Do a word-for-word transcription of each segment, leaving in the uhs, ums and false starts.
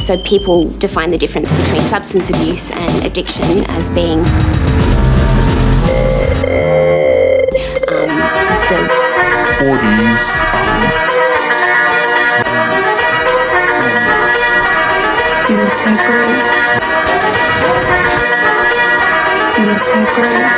So people define the difference between substance abuse and addiction as being um, the forties. Um, you will stay brave. You will stay brave.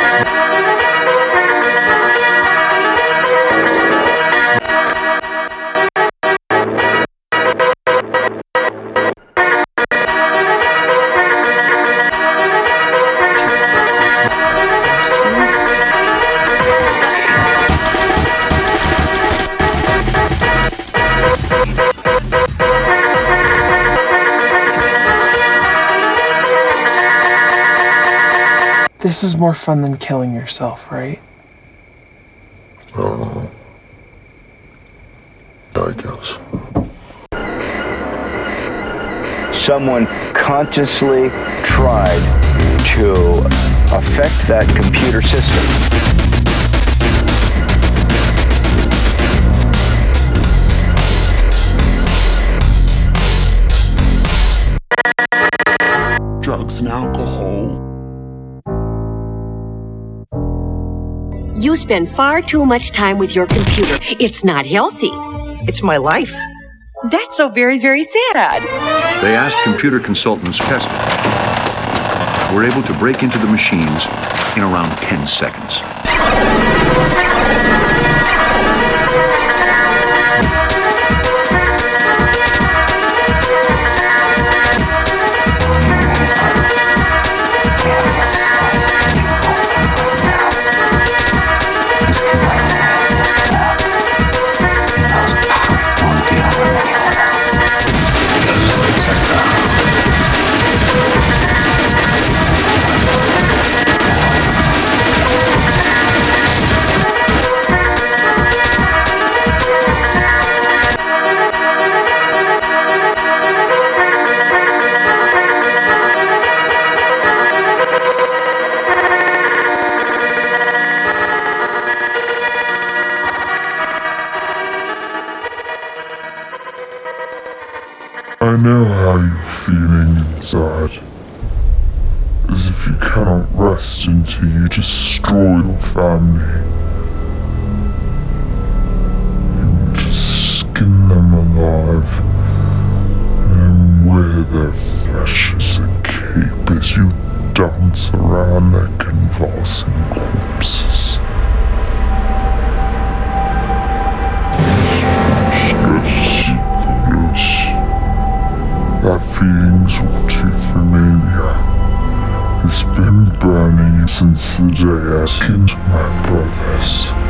This is more fun than killing yourself, right? I don't know. I guess. Someone consciously tried to affect that computer system. Drugs and alcohol. You spend far too much time with your computer. It's not healthy. It's my life. That's so very, very sad. They asked computer consultants Peskin, were able to break into the machines in around ten seconds. I know how you're feeling inside. As if you cannot rest until you destroy your family. You want to skin them alive and wear their flesh as a cape as you dance around their convulsing corpses. That feeling's all too familiar. It's been burning since the day I skinned my brothers.